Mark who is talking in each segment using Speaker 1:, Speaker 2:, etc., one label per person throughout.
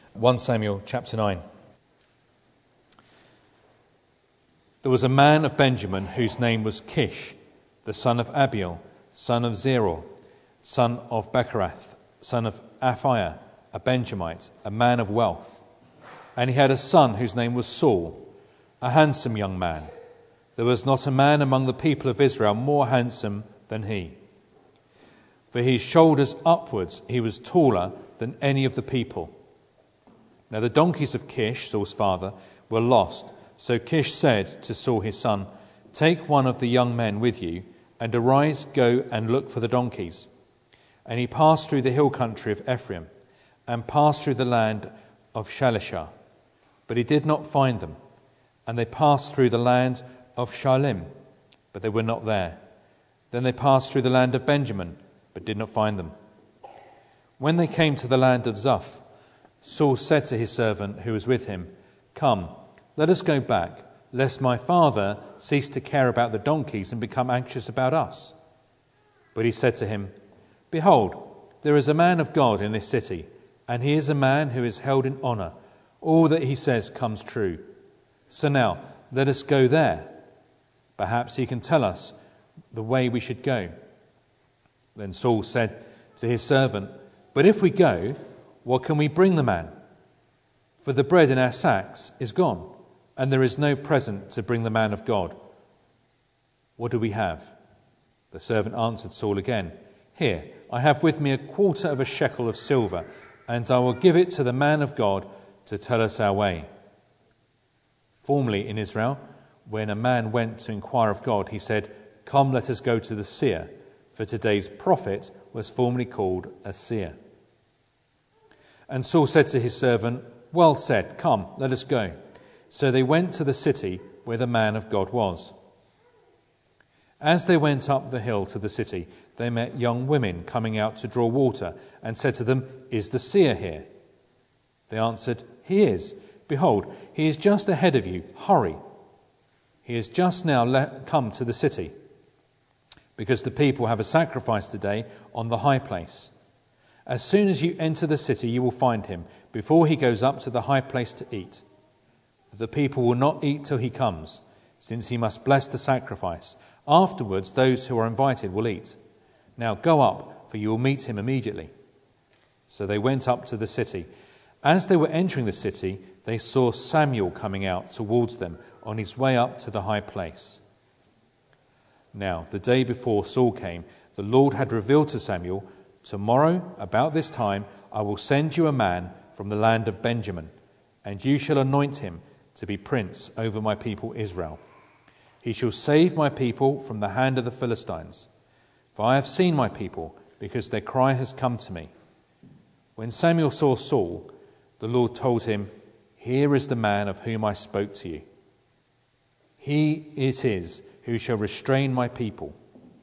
Speaker 1: 1 Samuel chapter 9. There was a man of Benjamin whose name was Kish, the son of Abiel, son of Zeror, son of Bechorath, son of Aphiah, a Benjamite, a man of wealth. And he had a son whose name was Saul, a handsome young man. There was not a man among the people of Israel more handsome than he. For his shoulders upwards he was taller than any of the people. Now the donkeys of Kish, Saul's father, were lost. So Kish said to Saul his son, "Take one of the young men with you, and arise, go and look for the donkeys." And he passed through the hill country of Ephraim, and passed through the land of Shalishah. But he did not find them. And they passed through the land of Shaalim, but they were not there. Then they passed through the land of Benjamin, but did not find them. When they came to the land of Zuph, Saul said to his servant who was with him, "Come, let us go back, lest my father cease to care about the donkeys and become anxious about us." But he said to him, "Behold, there is a man of God in this city, and he is a man who is held in honor. All that he says comes true. So now, let us go there. Perhaps he can tell us the way we should go." Then Saul said to his servant, "But if we go, what can we bring the man? For the bread in our sacks is gone, and there is no present to bring the man of God. What do we have?" The servant answered Saul again, "Here, I have with me 1/4 of a shekel of silver, and I will give it to the man of God to tell us our way." Formerly in Israel, when a man went to inquire of God, he said, "Come, let us go to the seer," for today's prophet was formerly called a seer. And Saul said to his servant, "Well said, come, let us go." So they went to the city where the man of God was. As they went up the hill to the city, they met young women coming out to draw water, and said to them, "Is the seer here?" They answered, "He is. Behold, he is just ahead of you. Hurry. He has just now come to the city, because the people have a sacrifice today on the high place. As soon as you enter the city, you will find him, before he goes up to the high place to eat. For the people will not eat till he comes, since he must bless the sacrifice. Afterwards, those who are invited will eat. Now go up, for you will meet him immediately." So they went up to the city. As they were entering the city, they saw Samuel coming out towards them on his way up to the high place. Now, the day before Saul came, the Lord had revealed to Samuel, "Tomorrow, about this time, I will send you a man from the land of Benjamin, and you shall anoint him to be prince over my people Israel. He shall save my people from the hand of the Philistines. For I have seen my people, because their cry has come to me." When Samuel saw Saul, the Lord told him, "Here is the man of whom I spoke to you. He it is who shall restrain my people."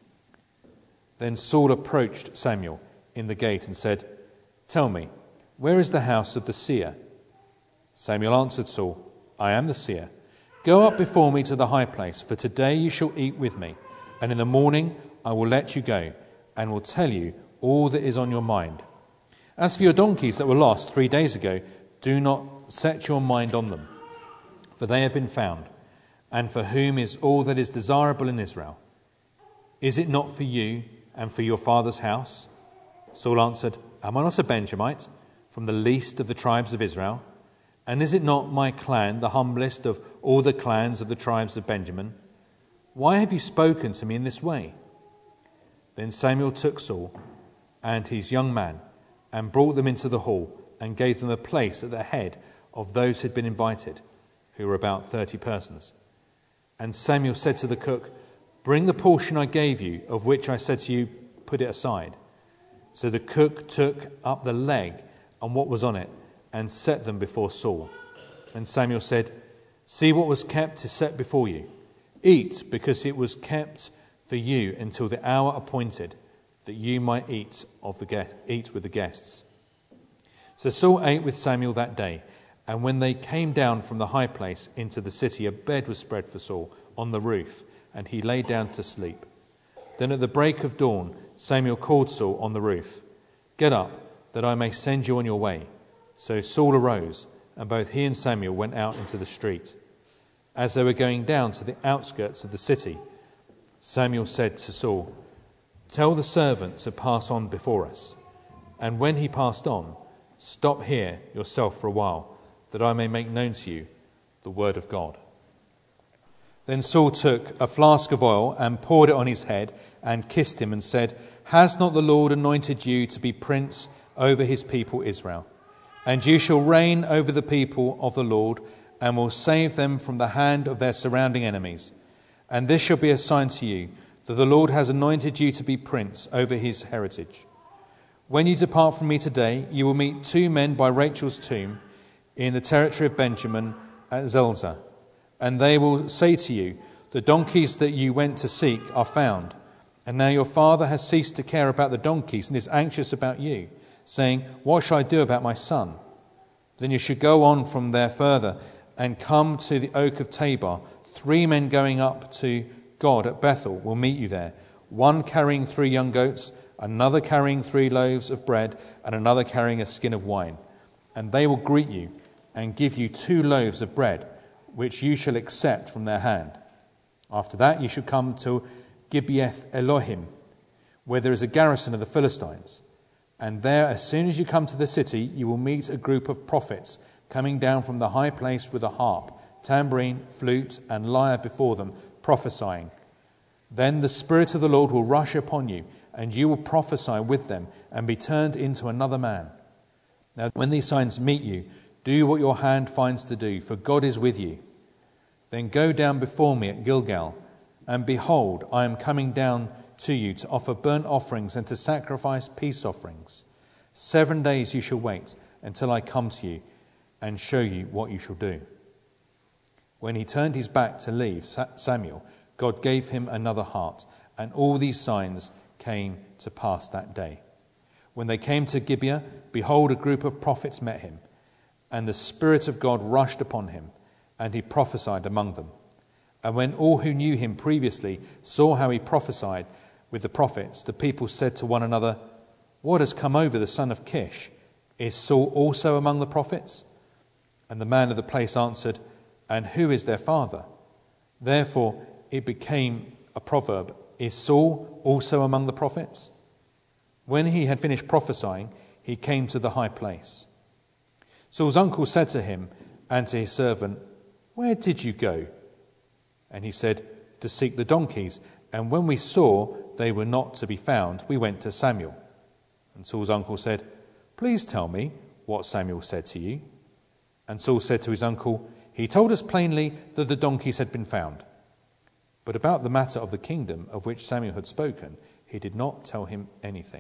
Speaker 1: Then Saul approached Samuel in the gate and said, "Tell me, where is the house of the seer?" Samuel answered Saul, "I am the seer. Go up before me to the high place, for today you shall eat with me, and in the morning I will let you go, and will tell you all that is on your mind. As for your donkeys that were lost 3 days ago, do not set your mind on them, for they have been found, and for whom is all that is desirable in Israel. Is it not for you and for your father's house?" Saul answered, "Am I not a Benjamite, from the least of the tribes of Israel? And is it not my clan, the humblest of all the clans of the tribes of Benjamin? Why have you spoken to me in this way?" Then Samuel took Saul and his young man and brought them into the hall and gave them a place at the head of those who had been invited, who were about 30 persons. And Samuel said to the cook, "Bring the portion I gave you, of which I said to you, put it aside." So the cook took up the leg and what was on it, and set them before Saul. And Samuel said, "See, what was kept is set before you. Eat, because it was kept for you until the hour appointed, that you might eat with the guests." So Saul ate with Samuel that day, and when they came down from the high place into the city, a bed was spread for Saul on the roof, and he lay down to sleep. Then at the break of dawn, Samuel called Saul on the roof, "Get up, that I may send you on your way." So Saul arose, and both he and Samuel went out into the street. As they were going down to the outskirts of the city, Samuel said to Saul, "Tell the servant to pass on before us. And when he passed on, stop here yourself for a while, that I may make known to you the word of God." Then Saul took a flask of oil and poured it on his head and kissed him and said, "Has not the Lord anointed you to be prince over his people Israel? And you shall reign over the people of the Lord and will save them from the hand of their surrounding enemies. And this shall be a sign to you that the Lord has anointed you to be prince over his heritage. When you depart from me today, you will meet 2 men by Rachel's tomb in the territory of Benjamin at Zelzah. And they will say to you, 'The donkeys that you went to seek are found. And now your father has ceased to care about the donkeys and is anxious about you, saying, "What shall I do about my son?" Then you should go on from there further and come to the oak of Tabor. 3 men going up to God at Bethel will meet you there, one carrying 3 young goats, another carrying 3 loaves of bread, and another carrying a skin of wine. And they will greet you and give you 2 loaves of bread, which you shall accept from their hand. After that you shall come to Gibeath Elohim, where there is a garrison of the Philistines. And there, as soon as you come to the city, you will meet a group of prophets coming down from the high place with a harp, tambourine, flute, and lyre before them, prophesying. Then the Spirit of the Lord will rush upon you, and you will prophesy with them and be turned into another man. Now, when these signs meet you, do what your hand finds to do, for God is with you. Then go down before me at Gilgal, and behold, I am coming down to you to offer burnt offerings and to sacrifice peace offerings. 7 days you shall wait until I come to you and show you what you shall do." When he turned his back to leave Samuel, God gave him another heart, and all these signs came to pass that day. When they came to Gibeah, behold, a group of prophets met him, and the Spirit of God rushed upon him, and he prophesied among them. And when all who knew him previously saw how he prophesied with the prophets, the people said to one another, "What has come over the son of Kish? Is Saul also among the prophets?" And the man of the place answered, "And who is their father?" Therefore it became a proverb, "Is Saul also among the prophets?" When he had finished prophesying, he came to the high place. Saul's uncle said to him and to his servant, "Where did you go?" And he said, "To seek the donkeys. And when we saw they were not to be found, we went to Samuel." And Saul's uncle said, "Please tell me what Samuel said to you." And Saul said to his uncle, "He told us plainly that the donkeys had been found." But about the matter of the kingdom of which Samuel had spoken, he did not tell him anything.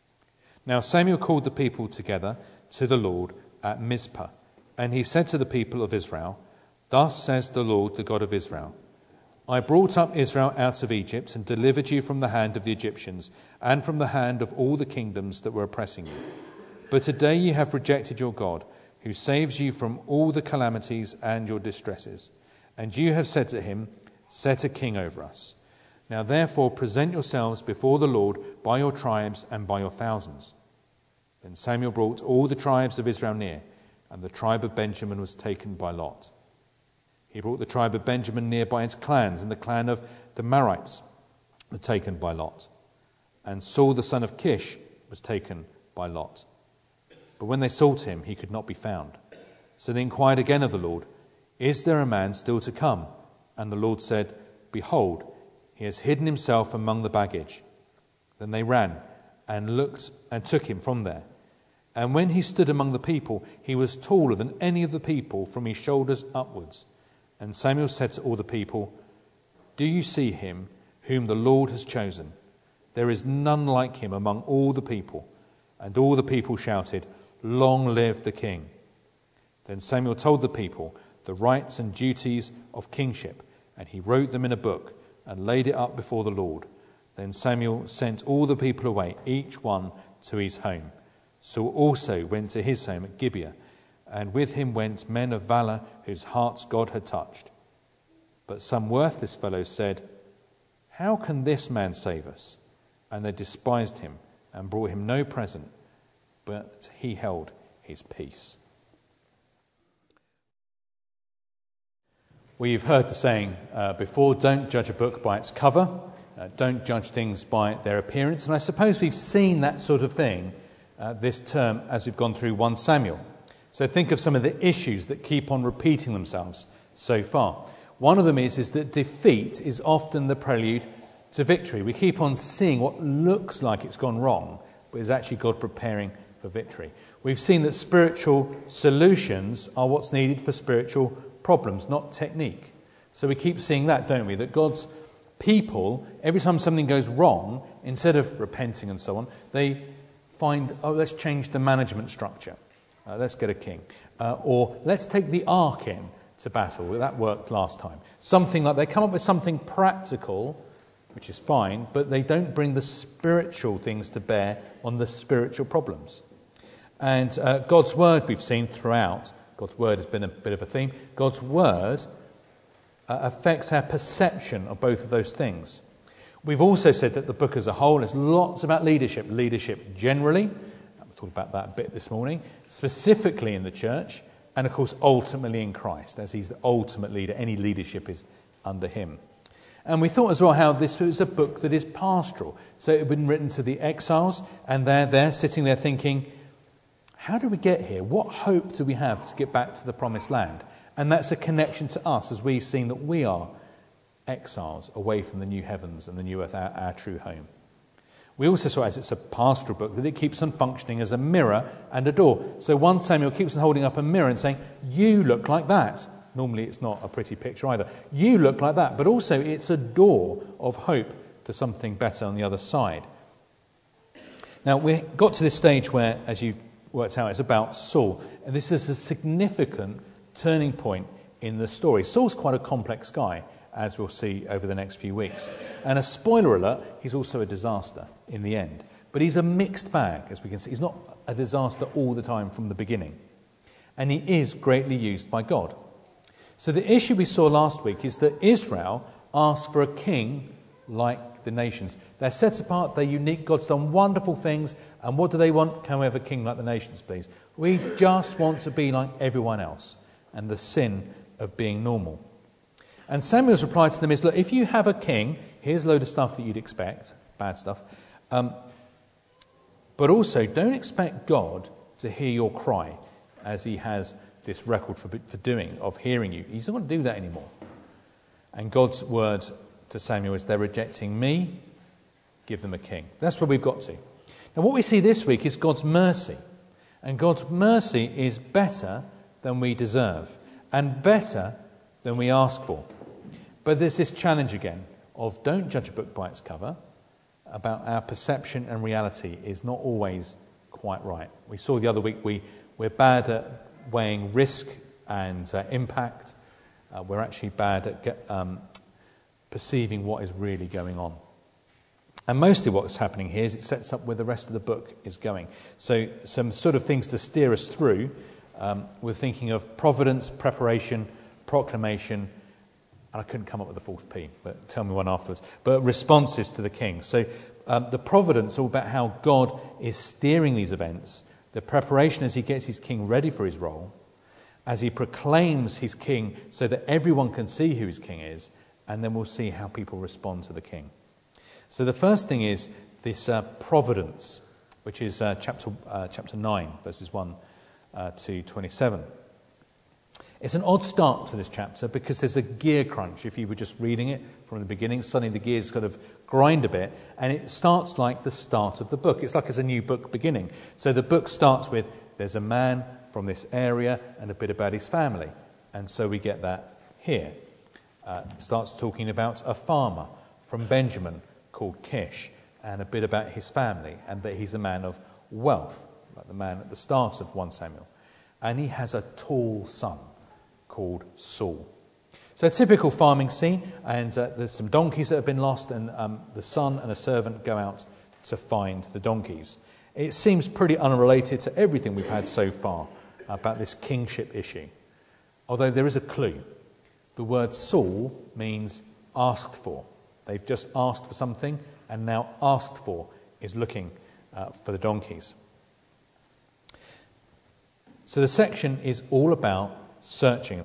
Speaker 1: Now Samuel called the people together to the Lord at Mizpah, and he said to the people of Israel, "Thus says the Lord, the God of Israel, I brought up Israel out of Egypt and delivered you from the hand of the Egyptians and from the hand of all the kingdoms that were oppressing you. But today you have rejected your God, who saves you from all the calamities and your distresses. And you have said to him, 'Set a king over us.' Now therefore present yourselves before the Lord by your tribes and by your thousands." Then Samuel brought all the tribes of Israel near, and the tribe of Benjamin was taken by lot. He brought the tribe of Benjamin near by its clans, and the clan of the Marites were taken by lot. And Saul the son of Kish was taken by lot. But when they sought him, he could not be found. So they inquired again of the Lord, "Is there a man still to come?" And the Lord said, "Behold, he has hidden himself among the baggage." Then they ran and looked and took him from there. And when he stood among the people, he was taller than any of the people from his shoulders upwards. And Samuel said to all the people, "Do you see him whom the Lord has chosen? There is none like him among all the people." And all the people shouted, "Long live the king." Then Samuel told the people the rights and duties of kingship, and he wrote them in a book and laid it up before the Lord. Then Samuel sent all the people away, each one to his home. Saul also went to his home at Gibeah, and with him went men of valor whose hearts God had touched. But some worthless fellows said, "How can this man save us?" And they despised him and brought him no present, but he held his peace. We've heard the saying before, don't judge a book by its cover, don't judge things by their appearance. And I suppose we've seen that sort of thing this term as we've gone through 1 Samuel. So think of some of the issues that keep on repeating themselves so far. One of them is that defeat is often the prelude to victory. We keep on seeing what looks like it's gone wrong, but is actually God preparing for victory. We've seen that spiritual solutions are what's needed for spiritual problems, not technique. So we keep seeing that, don't we? That God's people, every time something goes wrong, instead of repenting and so on, they find, let's change the management structure. Let's get a king. Or let's take the ark in to battle. That worked last time. Something like they come up with something practical, which is fine, but they don't bring the spiritual things to bear on the spiritual problems. And God's word we've seen throughout. God's word has been a bit of a theme. God's word affects our perception of both of those things. We've also said that the book as a whole is lots about leadership generally. We talked about that a bit this morning, specifically in the church, and of course ultimately in Christ, as he's the ultimate leader. Any leadership is under him. And we thought as well how this was a book that is pastoral. So it had been written to the exiles, and they're there sitting there thinking, how do we get here? What hope do we have to get back to the promised land? And that's a connection to us, as we've seen that we are exiles away from the new heavens and the new earth, our true home. We also saw, as it's a pastoral book, that it keeps on functioning as a mirror and a door. So 1 Samuel keeps on holding up a mirror and saying, you look like that. Normally it's not a pretty picture either. You look like that. But also it's a door of hope to something better on the other side. Now we got to this stage where, as you've worked out, it's about Saul. And this is a significant turning point in the story. Saul's quite a complex guy, as we'll see over the next few weeks. And a spoiler alert, he's also a disaster in the end. But he's a mixed bag, as we can see. He's not a disaster all the time from the beginning. And he is greatly used by God. So the issue we saw last week is that Israel asked for a king like the nations. They're set apart, they're unique, God's done wonderful things, and what do they want? Can we have a king like the nations, please? We just want to be like everyone else, and the sin of being normal. And Samuel's reply to them is, look, if you have a king, here's a load of stuff that you'd expect, bad stuff, but also don't expect God to hear your cry, as he has this record for doing, of hearing you. He's not going to do that anymore. And God's word to Samuel is, they're rejecting me, give them a king. That's where we've got to. Now what we see this week is God's mercy. And God's mercy is better than we deserve, and better than we ask for. But there's this challenge again of don't judge a book by its cover. About our perception and reality is not always quite right. We saw the other week we're bad at weighing risk and impact. We're actually bad at perceiving what is really going on. And mostly what's happening here is it sets up where the rest of the book is going. So some sort of things to steer us through. We're thinking of providence, preparation, proclamation, and I couldn't come up with the fourth P, but tell me one afterwards. But responses to the king. So the providence, all about how God is steering these events. The preparation as he gets his king ready for his role. As he proclaims his king so that everyone can see who his king is. And then we'll see how people respond to the king. So the first thing is this providence, which is chapter 9, verses 1 to 27. It's an odd start to this chapter because there's a gear crunch. If you were just reading it from the beginning, suddenly the gears kind of grind a bit, and it starts like the start of the book. It's like it's a new book beginning. So the book starts with, there's a man from this area and a bit about his family. And so we get that here. It starts talking about a farmer from Benjamin called Kish, and a bit about his family, and that he's a man of wealth, like the man at the start of 1 Samuel. And he has a tall son called Saul. So a typical farming scene, and there's some donkeys that have been lost, and the son and a servant go out to find the donkeys. It seems pretty unrelated to everything we've had so far about this kingship issue. Although there is a clue. The word Saul means asked for. They've just asked for something, and now asked for is looking for the donkeys. So the section is all about searching.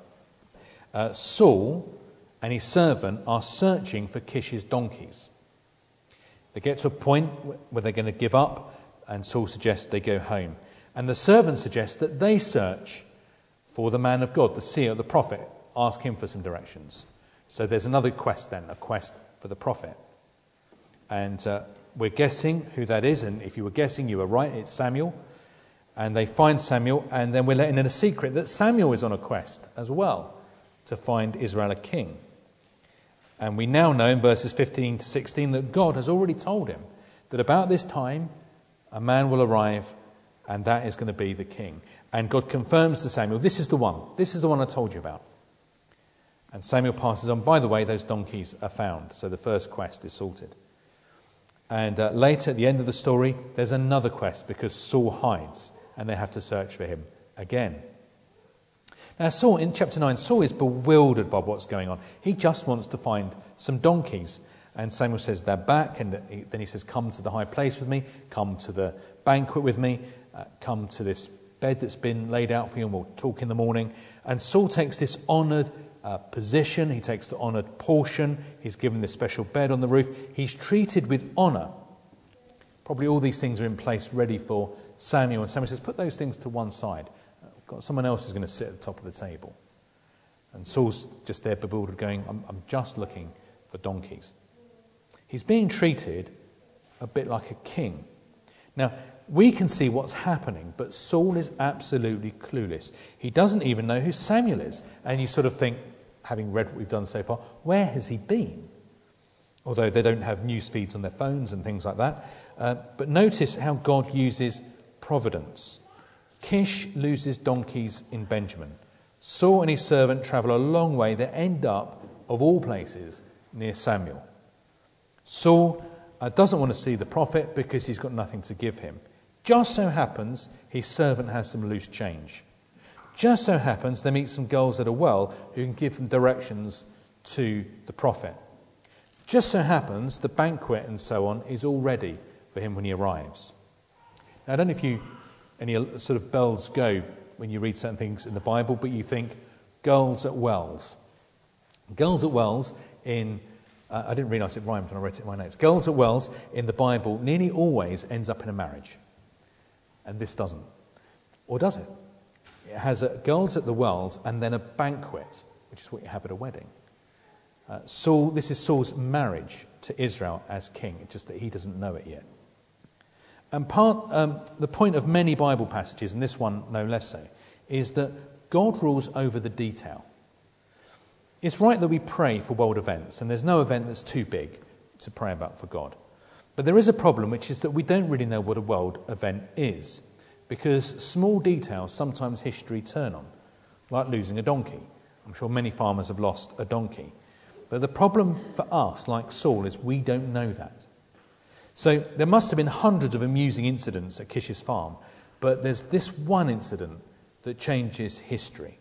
Speaker 1: Saul and his servant are searching for Kish's donkeys. They get to a point where they're going to give up, and Saul suggests they go home. And the servant suggests that they search for the man of God, the seer, the prophet, ask him for some directions. So there's another quest then, a quest for the prophet. And we're guessing who that is, and if you were guessing, you were right, it's Samuel. And they find Samuel, and then we're letting in a secret that Samuel is on a quest as well to find Israel a king. And we now know in verses 15 to 16 that God has already told him that about this time a man will arrive, and that is going to be the king. And God confirms to Samuel, this is the one I told you about. And Samuel passes on, by the way, those donkeys are found. So the first quest is sorted. And later, at the end of the story, there's another quest because Saul hides and they have to search for him again. Now, Saul, in chapter 9, Saul is bewildered by what's going on. He just wants to find some donkeys. And Samuel says, they're back. And then he says, come to the high place with me. Come to the banquet with me. Come to this bed that's been laid out for you, and we'll talk in the morning. And Saul takes this honoured position. He takes the honoured portion. He's given this special bed on the roof. He's treated with honour. Probably all these things are in place ready for Samuel. And Samuel says, put those things to one side. Someone else is going to sit at the top of the table. And Saul's just there bewildered going, I'm just looking for donkeys. He's being treated a bit like a king. Now, we can see what's happening, but Saul is absolutely clueless. He doesn't even know who Samuel is. And you sort of think, having read what we've done so far, where has he been? Although they don't have news feeds on their phones and things like that. But notice how God uses providence. Kish loses donkeys in Benjamin. Saul and his servant travel a long way. They end up, of all places, near Samuel. Saul doesn't want to see the prophet because he's got nothing to give him. Just so happens his servant has some loose change. Just so happens they meet some girls at a well who can give them directions to the prophet. Just so happens the banquet and so on is all ready for him when he arrives. Now, I don't know if any sort of bells go when you read certain things in the Bible, but you think girls at wells. Girls at wells in, I didn't realise it rhymed when I wrote it in my notes. Girls at wells in the Bible nearly always ends up in a marriage. And this doesn't. Or does it? It has girls at the wells and then a banquet, which is what you have at a wedding. This is Saul's marriage to Israel as king, it's just that he doesn't know it yet. And the point of many Bible passages, and this one no less so, is that God rules over the detail. It's right that we pray for world events, and there's no event that's too big to pray about for God. But there is a problem, which is that we don't really know what a world event is, because small details sometimes history turn on, like losing a donkey. I'm sure many farmers have lost a donkey. But the problem for us, like Saul, is we don't know that. So there must have been hundreds of amusing incidents at Kish's farm, but there's this one incident that changes history.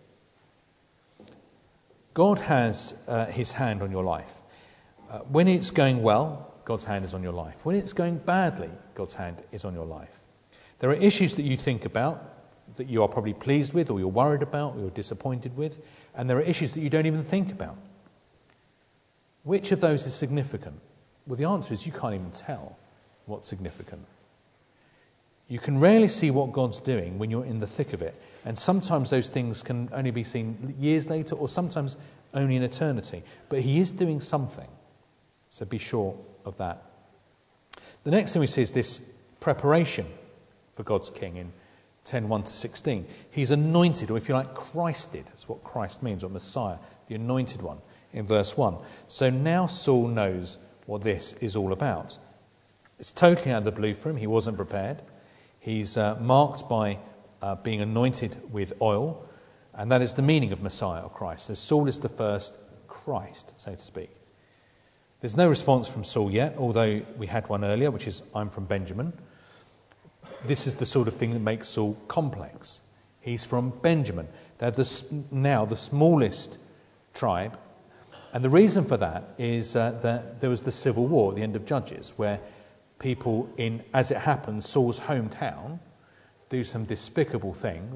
Speaker 1: God has his hand on your life. When it's going well, God's hand is on your life. When it's going badly, God's hand is on your life. There are issues that you think about, that you are probably pleased with, or you're worried about, or you're disappointed with, and there are issues that you don't even think about. Which of those is significant? Well, the answer is you can't even tell what's significant. You can rarely see what God's doing when you're in the thick of it, and sometimes those things can only be seen years later, or sometimes only in eternity. But he is doing something, so be sure of that. The next thing we see is this preparation for God's king in 10:1 to 16. He's anointed, or if you like, Christed. That's what Christ means, or Messiah, the anointed one, in verse 1. So now Saul knows what this is all about. It's totally out of the blue for him. He wasn't prepared. He's marked by being anointed with oil, and that is the meaning of Messiah or Christ. So Saul is the first Christ, so to speak. There's no response from Saul yet, although we had one earlier, which is, I'm from Benjamin. This is the sort of thing that makes Saul complex. He's from Benjamin. They're now the smallest tribe. And the reason for that is that there was the civil war at the end of Judges, where people in, as it happens, Saul's hometown do some despicable things,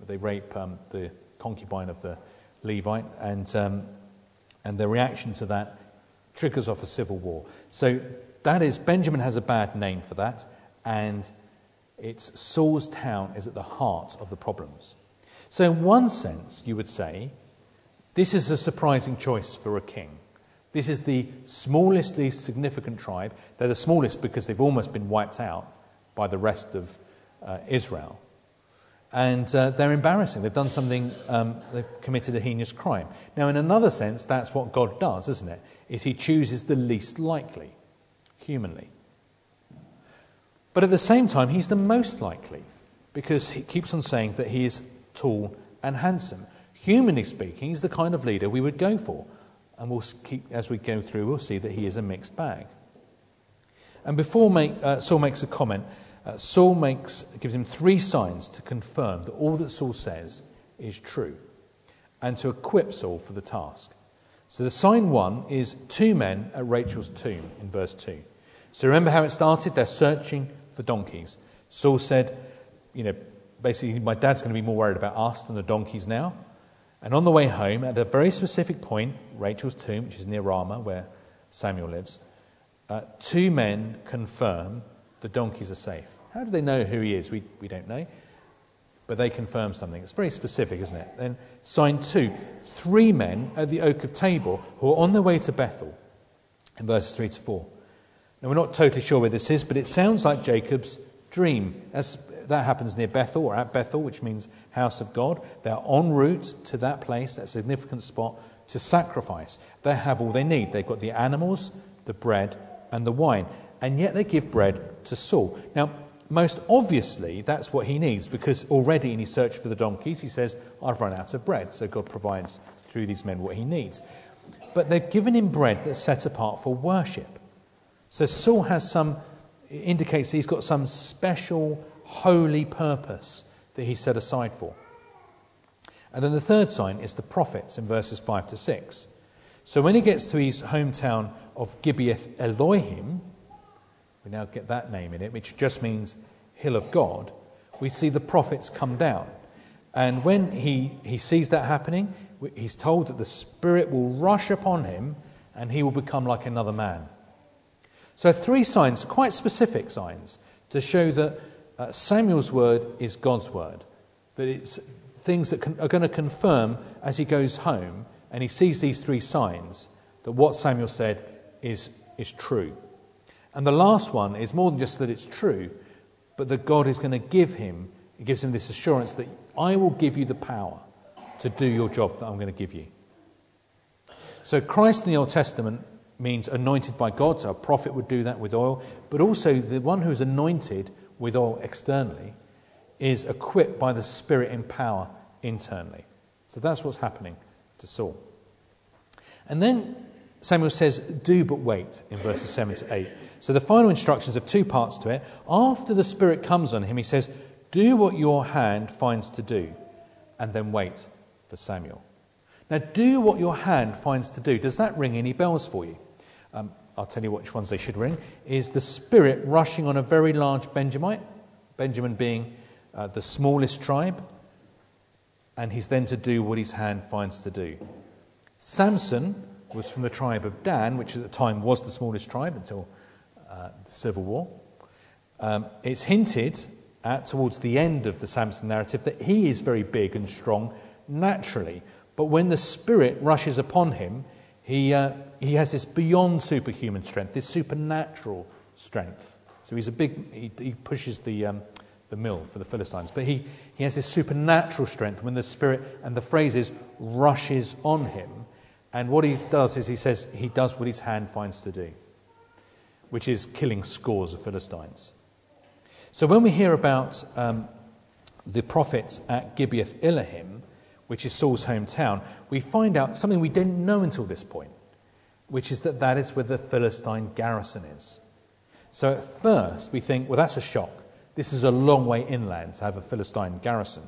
Speaker 1: They rape the concubine of the Levite, and the reaction to that triggers off a civil war. So that is, Benjamin has a bad name for that, and it's Saul's town is at the heart of the problems. So in one sense, you would say, this is a surprising choice for a king. This is the smallest, least significant tribe. They're the smallest because they've almost been wiped out by the rest of Israel. And they're embarrassing. They've done something, they've committed a heinous crime. Now, in another sense, that's what God does, isn't it? Is he chooses the least likely, humanly. But at the same time, he's the most likely, because he keeps on saying that he is tall and handsome. Humanly speaking, he's the kind of leader we would go for. And we'll keep, as we go through, we'll see that he is a mixed bag. And before Saul makes a comment, Saul gives him 3 signs to confirm that all that Saul says is true, and to equip Saul for the task. So the sign 1 is 2 men at Rachel's tomb in verse 2. So remember how it started? They're searching for donkeys. Saul said, basically, my dad's going to be more worried about us than the donkeys now. And on the way home, at a very specific point, Rachel's tomb, which is near Ramah, where Samuel lives, 2 men confirm the donkeys are safe. How do they know who he is? We don't know. But they confirm something. It's very specific, isn't it? Then sign 2, 3 men at the Oak of Tabor who are on their way to Bethel, in verses 3 to 4. Now, we're not totally sure where this is, but it sounds like Jacob's dream. That happens near Bethel, or at Bethel, which means house of God. They're en route to that place, that significant spot, to sacrifice. They have all they need. They've got the animals, the bread, and the wine. And yet they give bread to Saul. Now, most obviously, that's what he needs, because already in his search for the donkeys, he says, I've run out of bread. So God provides through these men what he needs. But they've given him bread that's set apart for worship. So Saul indicates he's got some special holy purpose that he's set aside for. And then the third sign is the prophets in verses 5 to 6. So when he gets to his hometown of Gibeath Elohim, we now get that name in it, which just means hill of God, we see the prophets come down. And when he sees that happening, he's told that the Spirit will rush upon him and he will become like another man. So 3 signs, quite specific signs, to show that Samuel's word is God's word. That it's things that are going to confirm as he goes home and he sees these 3 signs that what Samuel said is true. And the last one is more than just that it's true, but that God is going to give him, it gives him this assurance that I will give you the power to do your job that I'm going to give you. So Christ in the Old Testament means anointed by God, so a prophet would do that with oil, but also the one who is anointed with oil externally is equipped by the Spirit in power internally. So that's what's happening to Saul. And then Samuel says, do but wait, in verses 7 to 8. So the final instructions have 2 parts to it. After the Spirit comes on him, he says, do what your hand finds to do, and then wait for Samuel. Now, do what your hand finds to do. Does that ring any bells for you? I'll tell you which ones they should ring. Is the Spirit rushing on a very large Benjamite, Benjamin being the smallest tribe, and he's then to do what his hand finds to do. Samson was from the tribe of Dan, which at the time was the smallest tribe until the Civil War. It's hinted at towards the end of the Samson narrative that he is very big and strong naturally, but when the Spirit rushes upon him, he has this beyond superhuman strength, this supernatural strength. So he's he pushes the mill for the Philistines, but he has this supernatural strength when the Spirit, and the phrase is, rushes on him. And what he does is he says he does what his hand finds to do, which is killing scores of Philistines. So when we hear about the prophets at Gibeath Elohim, which is Saul's hometown, we find out something we didn't know until this point, which is that is where the Philistine garrison is. So at first we think, well, that's a shock. This is a long way inland to have a Philistine garrison.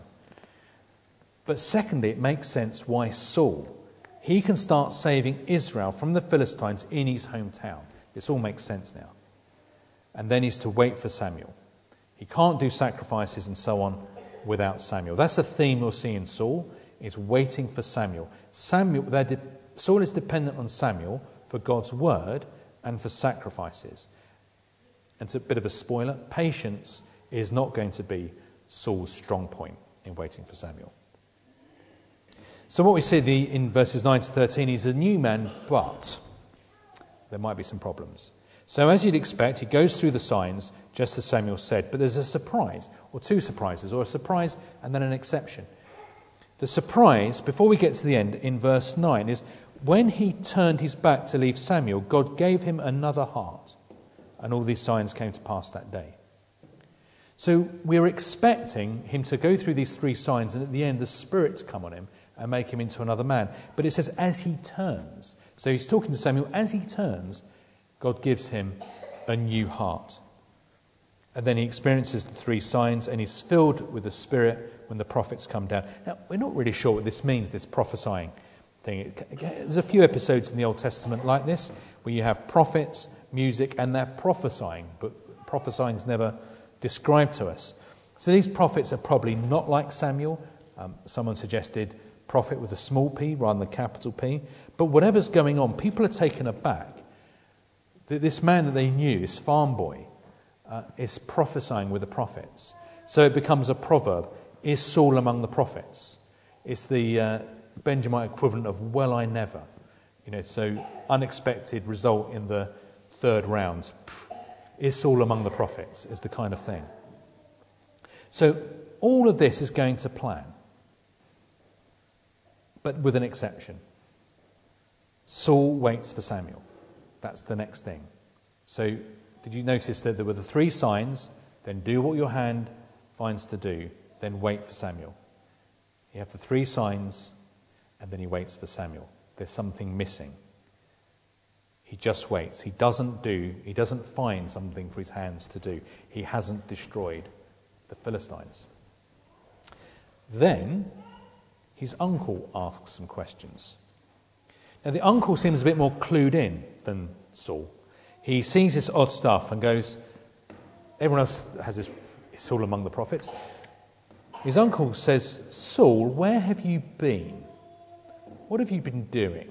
Speaker 1: But secondly, it makes sense why Saul, he can start saving Israel from the Philistines in his hometown. This all makes sense now. And then he's to wait for Samuel. He can't do sacrifices and so on without Samuel. That's the theme we'll see in Saul, is waiting for Samuel. Saul is dependent on Samuel for God's word and for sacrifices. And it's a bit of a spoiler, patience is not going to be Saul's strong point in waiting for Samuel. So what we see in verses 9 to 13 is a new man, but there might be some problems. So as you'd expect, he goes through the signs, just as Samuel said, but there's a surprise, or two surprises, or a surprise and then an exception. The surprise, before we get to the end, in verse 9, is when he turned his back to leave Samuel, God gave him another heart, and all these signs came to pass that day. So we're expecting him to go through these three signs, and at the end the Spirit to come on him and make him into another man. But it says, as he turns. So he's talking to Samuel. As he turns, God gives him a new heart. And then he experiences the three signs, and he's filled with the Spirit when the prophets come down. Now, we're not really sure what this means, this prophesying thing. There's a few episodes in the Old Testament like this, where you have prophets, music, and they're prophesying. But prophesying is never described to us. So these prophets are probably not like Samuel. Someone suggested prophet with a small p rather than a capital P. But whatever's going on, people are taken aback that this man that they knew, this farm boy, is prophesying with the prophets. So it becomes a proverb, is Saul among the prophets? It's the Benjamite equivalent of well I never. So unexpected result in the third round. Is Saul among the prophets? Is the kind of thing. So all of this is going to plan, but with an exception. Saul waits for Samuel. That's the next thing. So did you notice that there were the three signs, then do what your hand finds to do, then wait for Samuel. You have the three signs, and then he waits for Samuel. There's something missing. He just waits. He doesn't find something for his hands to do. He hasn't destroyed the Philistines. Then his uncle asks some questions. Now the uncle seems a bit more clued in than Saul. He sees this odd stuff and goes, everyone else has this, is Saul among the prophets? His uncle says, Saul, where have you been? What have you been doing?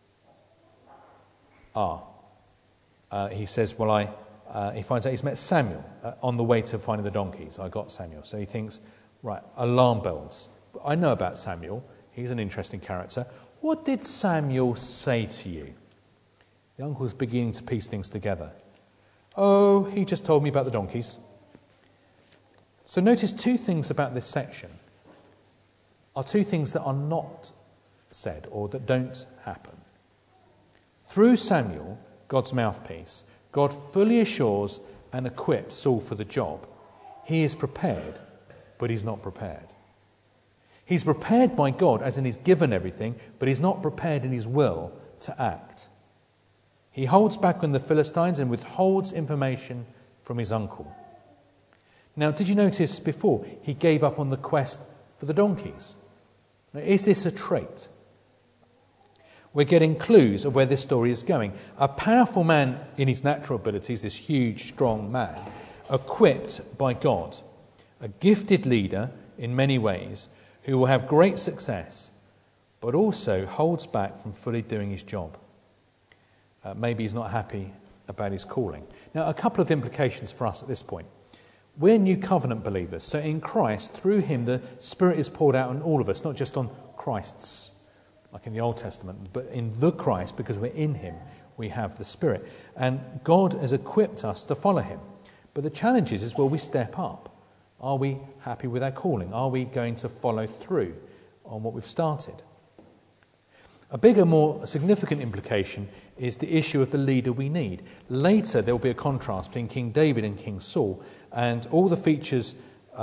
Speaker 1: He says, he finds out he's met Samuel on the way to finding the donkeys. I got Samuel. So he thinks, right, alarm bells. I know about Samuel. He's an interesting character. What did Samuel say to you? The uncle's beginning to piece things together. Oh, he just told me about the donkeys. So notice two things about this section are two things that are not said or that don't happen. Through Samuel, God's mouthpiece, God fully assures and equips Saul for the job. He is prepared, but he's not prepared. He's prepared by God, as in he's given everything, but he's not prepared in his will to act. He holds back on the Philistines and withholds information from his uncle. Now, did you notice before he gave up on the quest for the donkeys? Now, is this a trait? We're getting clues of where this story is going. A powerful man in his natural abilities, this huge, strong man, equipped by God, a gifted leader in many ways, who will have great success, but also holds back from fully doing his job. Maybe he's not happy about his calling. Now, a couple of implications for us at this point. We're new covenant believers, so in Christ, through him, the Spirit is poured out on all of us, not just on Christ's, like in the Old Testament, but in the Christ, because we're in him, we have the Spirit. And God has equipped us to follow him. But the challenge is, will we step up? Are we happy with our calling? Are we going to follow through on what we've started? A bigger, more significant implication is the issue of the leader we need. Later, there will be a contrast between King David and King Saul, and all the features,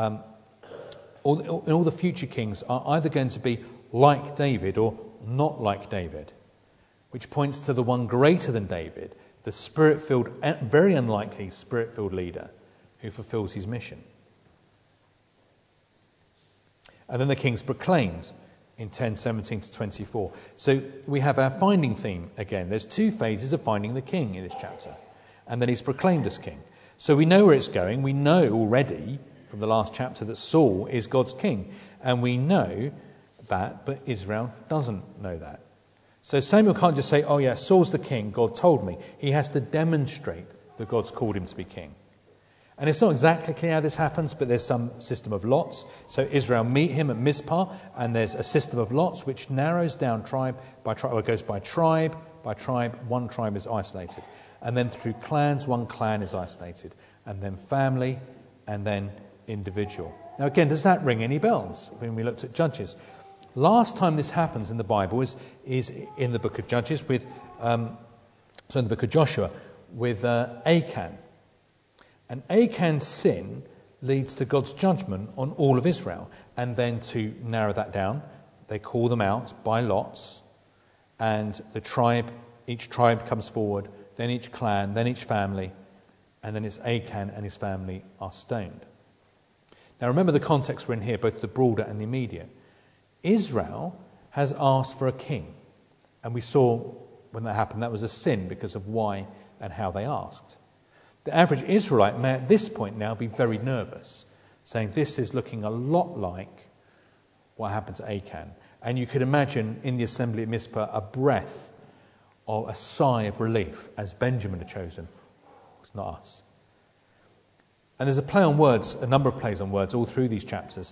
Speaker 1: all the future kings are either going to be like David or not like David, which points to the one greater than David, the Spirit-filled, very unlikely Spirit-filled leader who fulfills his mission. And then the king's proclaimed in 10:17 to 24. So we have our finding theme again. There's two phases of finding the king in this chapter. And then he's proclaimed as king. So we know where it's going. We know already from the last chapter that Saul is God's king. And we know that, but Israel doesn't know that. So Samuel can't just say, oh yeah, Saul's the king, God told me. He has to demonstrate that God's called him to be king. And it's not exactly clear how this happens, but there's some system of lots. So Israel meet him at Mizpah, and there's a system of lots which narrows down tribe by tribe, or goes by tribe. One tribe is isolated. And then through clans, one clan is isolated. And then family, and then individual. Now again, does that ring any bells when we looked at Judges? Last time this happens in the Bible is in the book of Judges in the book of Joshua with Achan. And Achan's sin leads to God's judgment on all of Israel. And then to narrow that down, they call them out by lots. And each tribe comes forward, then each clan, then each family. And then it's Achan and his family are stoned. Now remember the context we're in here, both the broader and the immediate. Israel has asked for a king. And we saw when that happened, that was a sin because of why and how they asked. The average Israelite may at this point now be very nervous, saying this is looking a lot like what happened to Achan. And you could imagine in the assembly at Mizpah a breath or a sigh of relief as Benjamin had chosen. It's not us. And there's a play on words, a number of plays on words all through these chapters.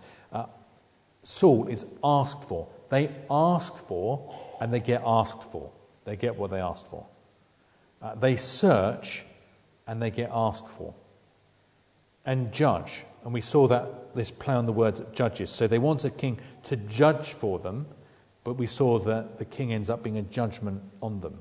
Speaker 1: Saul is asked for. They ask for and they get asked for. They get what they asked for. They search and they get asked for. And judge. And we saw that this play on the word judges. So they want a king to judge for them, but we saw that the king ends up being a judgment on them.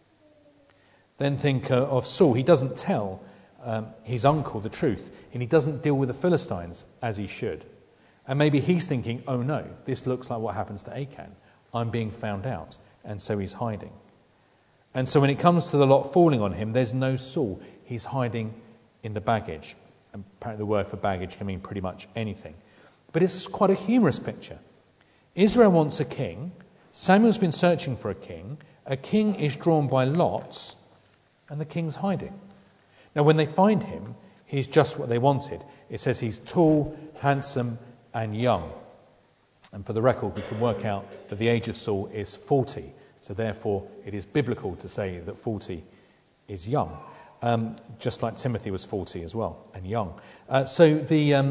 Speaker 1: Then think of Saul. He doesn't tell his uncle the truth, and he doesn't deal with the Philistines as he should. And maybe he's thinking, oh no, this looks like what happens to Achan. I'm being found out. And so he's hiding. And so when it comes to the lot falling on him, there's no Saul. He's hiding in the baggage. And apparently the word for baggage can mean pretty much anything. But it's quite a humorous picture. Israel wants a king. Samuel's been searching for a king. A king is drawn by lots, and the king's hiding. Now when they find him, he's just what they wanted. It says he's tall, handsome, and young. And for the record, we can work out that the age of Saul is 40. So therefore, it is biblical to say that 40 is young. Just like Timothy was 40 as well, and young. That's in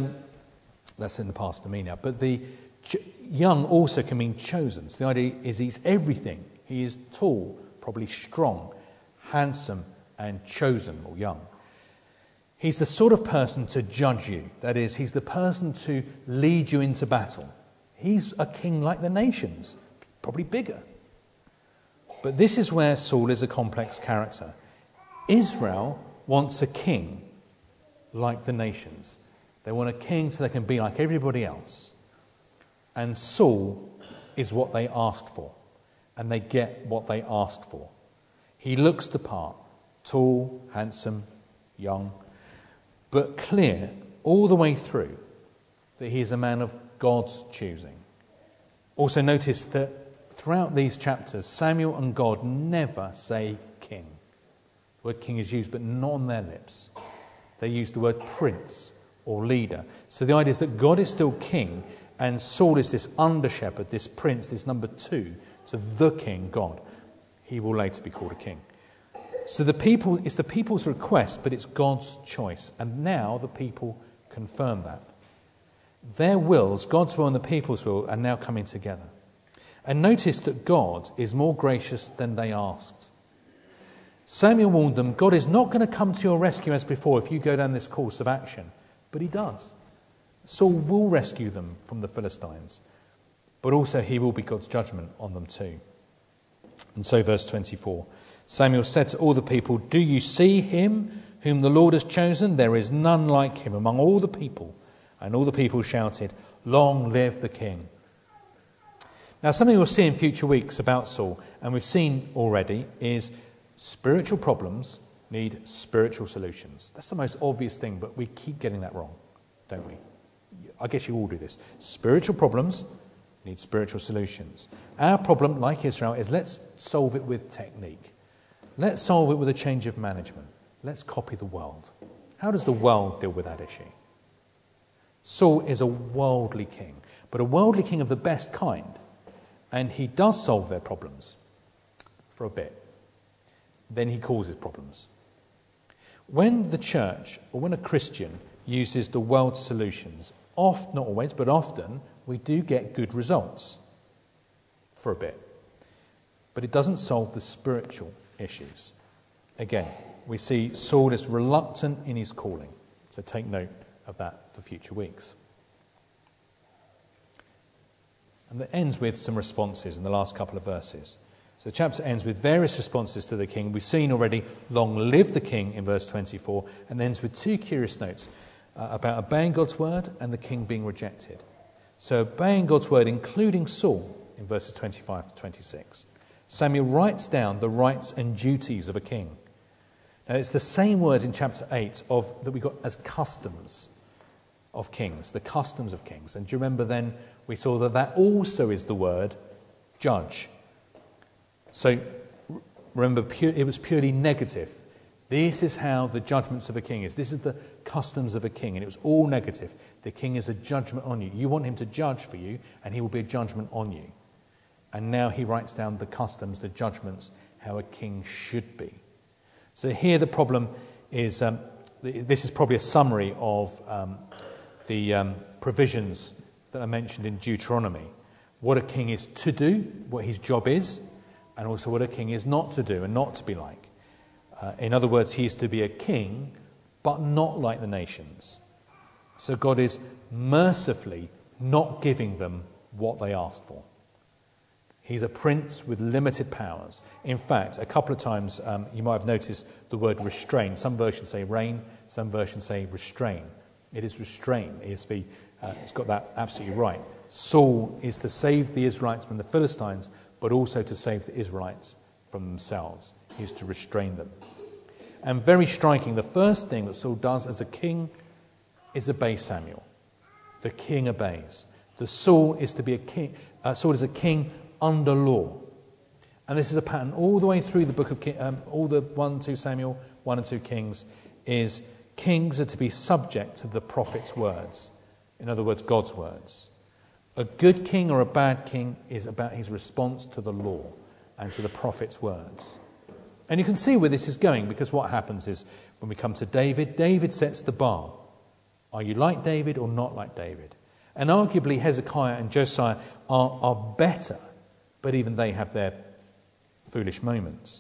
Speaker 1: the past for me now. But the young also can mean chosen. So the idea is he's everything. He is tall, probably strong, handsome, and chosen, or young. He's the sort of person to judge you. That is, he's the person to lead you into battle. He's a king like the nations, probably bigger. But this is where Saul is a complex character. Israel wants a king like the nations. They want a king so they can be like everybody else. And Saul is what they asked for. And they get what they asked for. He looks the part. Tall, handsome, young, but clear all the way through that he is a man of God's choosing. Also notice that throughout these chapters, Samuel and God never say king. The word king is used, but not on their lips. They use the word prince or leader. So the idea is that God is still king, and Saul is this under-shepherd, this prince, this number two to the king, God. He will later be called a king. So it's the people's request, but it's God's choice. And now the people confirm that. Their wills, God's will and the people's will, are now coming together. And notice that God is more gracious than they asked. Samuel warned them, God is not going to come to your rescue as before if you go down this course of action. But he does. Saul will rescue them from the Philistines. But also he will be God's judgment on them too. And so verse 24. Samuel said to all the people, do you see him whom the Lord has chosen? There is none like him among all the people. And all the people shouted, long live the king. Now something we'll see in future weeks about Saul, and we've seen already, is spiritual problems need spiritual solutions. That's the most obvious thing, but we keep getting that wrong, don't we? I guess you all do this. Spiritual problems need spiritual solutions. Our problem, like Israel, is let's solve it with technique. Let's solve it with a change of management. Let's copy the world. How does the world deal with that issue? Saul is a worldly king, but a worldly king of the best kind. And he does solve their problems for a bit. Then he causes problems. When the church, or when a Christian, uses the world's solutions, not always, but often, we do get good results for a bit. But it doesn't solve the spiritual issues. Again, we see Saul is reluctant in his calling. So take note of that for future weeks. And that ends with some responses in the last couple of verses. So the chapter ends with various responses to the king. We've seen already, long live the king in verse 24, and ends with two curious notes about obeying God's word and the king being rejected. So obeying God's word, including Saul, in verses 25 to 26. Samuel writes down the rights and duties of a king. Now, it's the same word in chapter 8 that we got as customs of kings, the customs of kings. And do you remember then we saw that also is the word judge. So remember, it was purely negative. This is how the judgments of a king is. This is the customs of a king. And it was all negative. The king is a judgment on you. You want him to judge for you, and he will be a judgment on you. And now he writes down the customs, the judgments, how a king should be. So here the problem is, this is probably a summary of the provisions that are mentioned in Deuteronomy. What a king is to do, what his job is, and also what a king is not to do and not to be like. In other words, he is to be a king, but not like the nations. So God is mercifully not giving them what they asked for. He's a prince with limited powers. In fact, a couple of times you might have noticed the word restrain. Some versions say reign, some versions say restrain. It is restrain. It's got that absolutely right. Saul is to save the Israelites from the Philistines, but also to save the Israelites from themselves. He is to restrain them. And very striking, the first thing that Saul does as a king is obey Samuel. The king obeys. Saul is to be a king. Saul is a king under law. And this is a pattern all the way through the book of all the 1 and 2 Samuel, 1 and 2 Kings, is kings are to be subject to the prophet's words. In other words, God's words. A good king or a bad king is about his response to the law and to the prophet's words. And you can see where this is going, because what happens is when we come to David, David sets the bar. Are you like David or not like David? And arguably Hezekiah and Josiah are better, but even they have their foolish moments.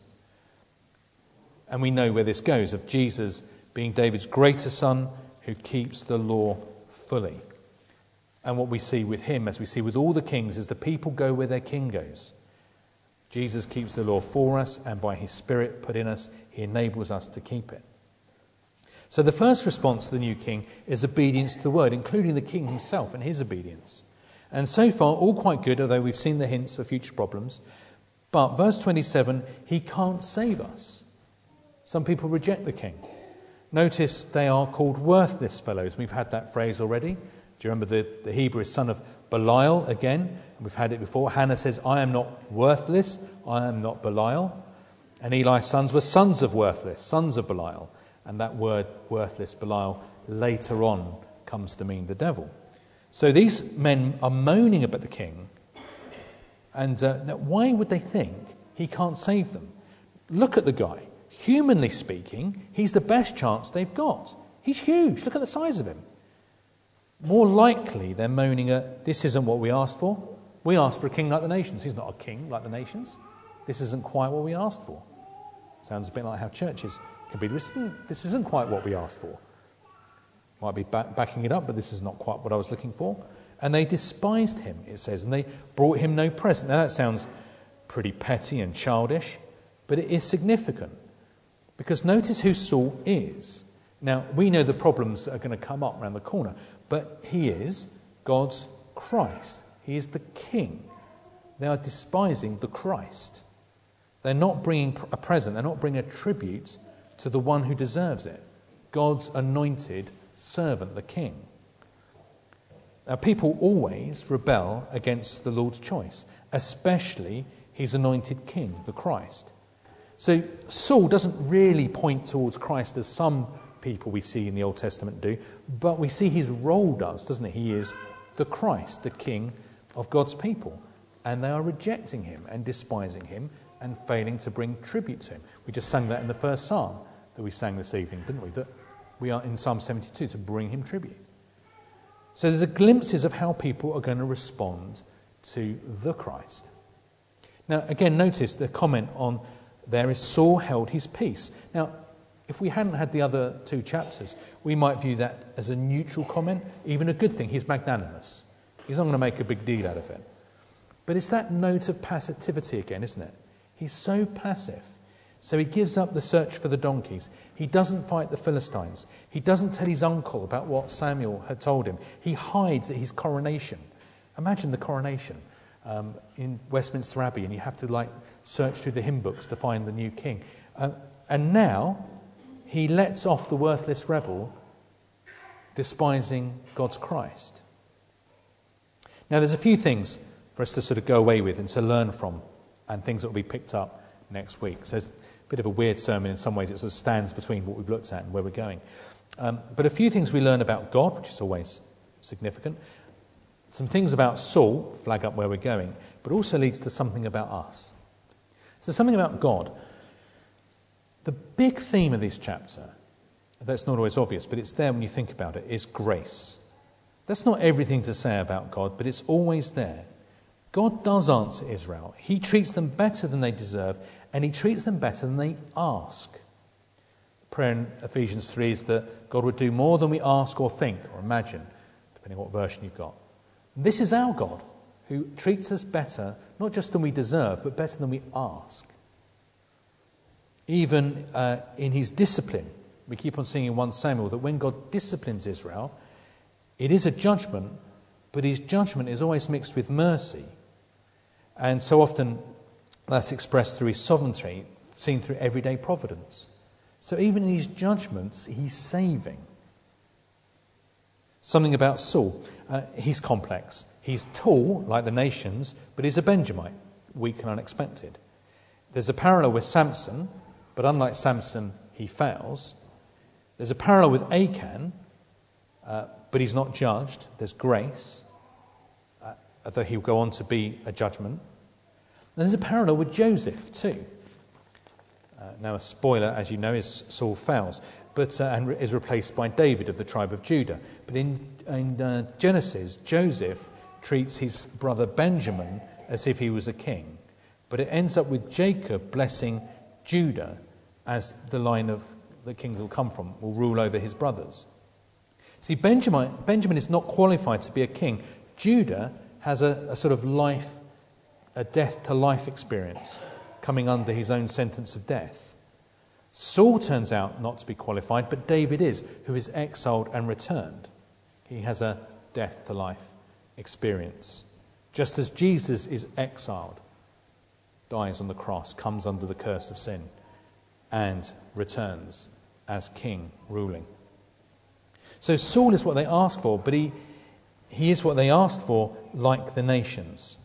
Speaker 1: And we know where this goes, of Jesus being David's greater son who keeps the law fully. And what we see with him, as we see with all the kings, is the people go where their king goes. Jesus keeps the law for us, and by his Spirit put in us, he enables us to keep it. So the first response to the new king is obedience to the word, including the king himself and his obedience. And so far, all quite good, although we've seen the hints for future problems. But verse 27, he can't save us. Some people reject the king. Notice they are called worthless fellows. We've had that phrase already. Do you remember the Hebrew is son of Belial again? We've had it before. Hannah says, I am not worthless, I am not Belial. And Eli's sons were sons of worthless, sons of Belial. And that word worthless, Belial, later on comes to mean the devil. So these men are moaning about the king. And now why would they think he can't save them? Look at the guy. Humanly speaking, he's the best chance they've got. He's huge. Look at the size of him. More likely, they're moaning at, this isn't what we asked for. We asked for a king like the nations. He's not a king like the nations. This isn't quite what we asked for. Sounds a bit like how churches can be. This isn't quite what we asked for. Might be backing it up, but this is not quite what I was looking for. And they despised him, it says, and they brought him no present. Now that sounds pretty petty and childish, but it is significant. Because notice who Saul is. Now, we know the problems that are going to come up around the corner, but he is God's Christ. He is the king. They are despising the Christ. They're not bringing a present, they're not bringing a tribute to the one who deserves it, God's anointed servant, the king. Now, people always rebel against the Lord's choice, especially his anointed king, the Christ. So Saul doesn't really point towards Christ as some people we see in the Old Testament do, but we see his role does, doesn't it? He is the Christ, the King of God's people, and they are rejecting him and despising him and failing to bring tribute to him. We just sang that in the first psalm that we sang this evening, didn't we? That we are in Psalm 72 to bring him tribute. So there's glimpses of how people are going to respond to the Christ. Now, again, notice the comment on there is Saul held his peace. Now, if we hadn't had the other two chapters, we might view that as a neutral comment, even a good thing. He's magnanimous. He's not going to make a big deal out of it. But it's that note of passivity again, isn't it? He's so passive. So he gives up the search for the donkeys. He doesn't fight the Philistines. He doesn't tell his uncle about what Samuel had told him. He hides at his coronation. Imagine the coronation in Westminster Abbey, and you have to search through the hymn books to find the new king. And now he lets off the worthless rebel, despising God's Christ. Now there's a few things for us to sort of go away with and to learn from, and things that will be picked up next week. So it's a bit of a weird sermon in some ways. It sort of stands between what we've looked at and where we're going. But a few things we learn about God, which is always significant. Some things about Saul flag up where we're going, but also leads to something about us. So something about God. The big theme of this chapter, that's not always obvious, but it's there when you think about it, is grace. That's not everything to say about God, but it's always there. God does answer Israel. He treats them better than they deserve, and he treats them better than they ask. The prayer in Ephesians 3 is that God would do more than we ask or think or imagine, depending on what version you've got. This is our God, who treats us better, not just than we deserve, but better than we ask. Even in his discipline, we keep on seeing in 1 Samuel that when God disciplines Israel, it is a judgment, but his judgment is always mixed with mercy. And so often that's expressed through his sovereignty, seen through everyday providence. So even in his judgments, he's saving. Something about Saul. He's complex. He's tall, like the nations, but he's a Benjamite, weak and unexpected. There's a parallel with Samson, but unlike Samson, he fails. There's a parallel with Achan, but he's not judged. There's grace, although he'll go on to be a judgment. And there's a parallel with Joseph too. Now, a spoiler, as you know, is Saul fails, but and is replaced by David of the tribe of Judah. But in Genesis, Joseph treats his brother Benjamin as if he was a king. But it ends up with Jacob blessing Judah as the line of the king will come from, will rule over his brothers. See, Benjamin is not qualified to be a king. Judah has a sort of life, a death to life experience, coming under his own sentence of death. Saul turns out not to be qualified, but David is, who is exiled and returned. He has a death to life experience. Just as Jesus is exiled, dies on the cross, comes under the curse of sin, and returns as king ruling. So Saul is what they ask for, but he is what they asked for, like the nations.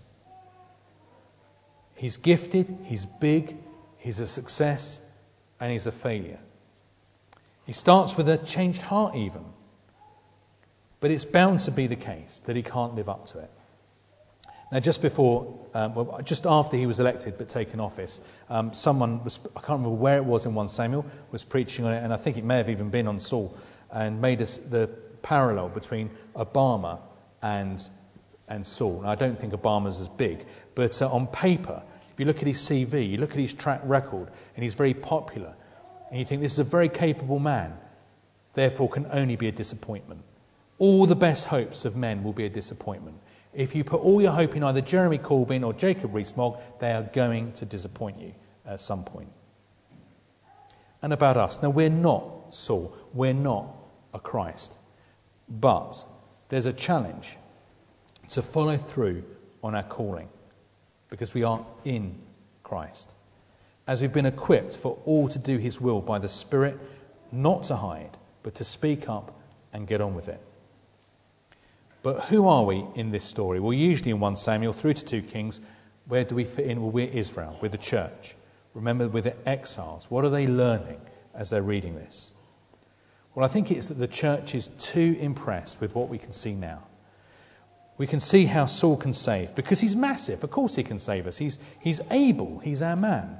Speaker 1: He's gifted, he's big, he's a success, and he's a failure. He starts with a changed heart even. But it's bound to be the case that he can't live up to it. Now, just after he was elected but taken office, someone was, I can't remember where it was in 1 Samuel, was preaching on it, and I think it may have even been on Saul, and made us the parallel between Obama and Saul. Now, I don't think Obama's as big, but on paper, if you look at his CV, you look at his track record, and he's very popular, and you think this is a very capable man, therefore can only be a disappointment. All the best hopes of men will be a disappointment. If you put all your hope in either Jeremy Corbyn or Jacob Rees-Mogg, they are going to disappoint you at some point. And about us. Now, we're not Saul. We're not a Christ. But there's a challenge to follow through on our calling, because we are in Christ. As we've been equipped for all to do his will by the Spirit, not to hide, but to speak up and get on with it. But who are we in this story? Well, usually in 1 Samuel through to 2 Kings, where do we fit in? Well, we're Israel, we're the church. Remember, we're the exiles. What are they learning as they're reading this? Well, I think it's that the church is too impressed with what we can see now. We can see how Saul can save, because he's massive. Of course he can save us. He's able. He's our man.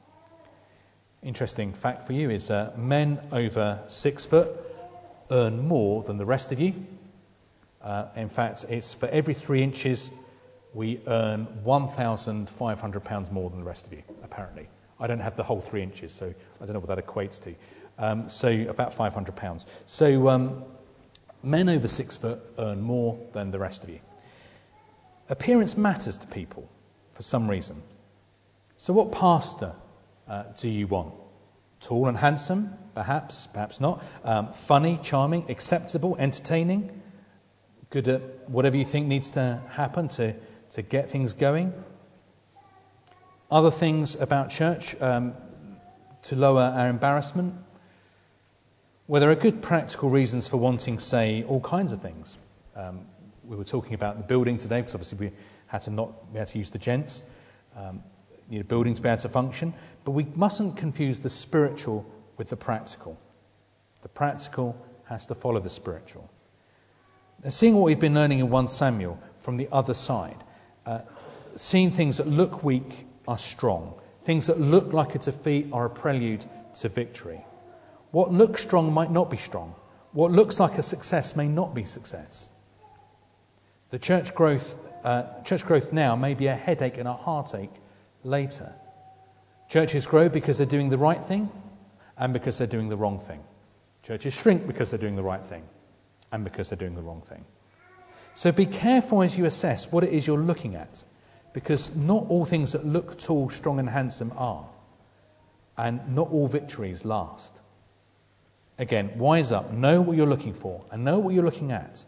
Speaker 1: Interesting fact for you is men over 6 foot earn more than the rest of you. In fact, it's for every 3 inches, we earn £1,500 more than the rest of you, apparently. I don't have the whole 3 inches, so I don't know what that equates to. So about £500. So men over 6 foot earn more than the rest of you. Appearance matters to people for some reason. So what pastor do you want? Tall and handsome? Perhaps, perhaps not. Funny, charming, acceptable, entertaining? Good at whatever you think needs to happen to get things going? Other things about church to lower our embarrassment? Well, there are good practical reasons for wanting, say, all kinds of things. We were talking about the building today, because obviously we had to use the gents. Need a building to be able to function. But we mustn't confuse the spiritual with the practical. The practical has to follow the spiritual. Now, seeing what we've been learning in 1 Samuel from the other side, seeing things that look weak are strong. Things that look like a defeat are a prelude to victory. What looks strong might not be strong. What looks like a success may not be success. The church growth now may be a headache and a heartache later. Churches grow because they're doing the right thing and because they're doing the wrong thing. Churches shrink because they're doing the right thing and because they're doing the wrong thing. So be careful as you assess what it is you're looking at, because not all things that look tall, strong and handsome are, and not all victories last. Again, wise up, know what you're looking for and know what you're looking at.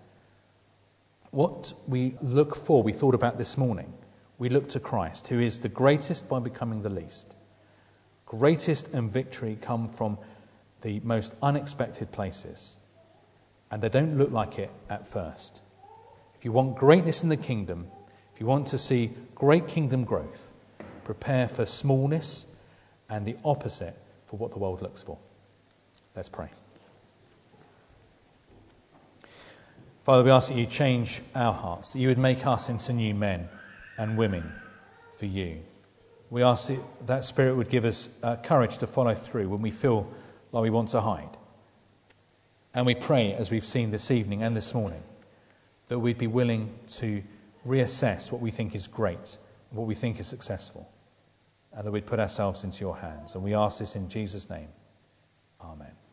Speaker 1: What we look for, we thought about this morning. We look to Christ, who is the greatest by becoming the least. Greatest and victory come from the most unexpected places, and they don't look like it at first. If you want greatness in the kingdom, if you want to see great kingdom growth, prepare for smallness and the opposite for what the world looks for. Let's pray. Father, we ask that you change our hearts, that you would make us into new men and women for you. We ask that that Spirit would give us courage to follow through when we feel like we want to hide. And we pray, as we've seen this evening and this morning, that we'd be willing to reassess what we think is great, what we think is successful, and that we'd put ourselves into your hands. And we ask this in Jesus' name. Amen.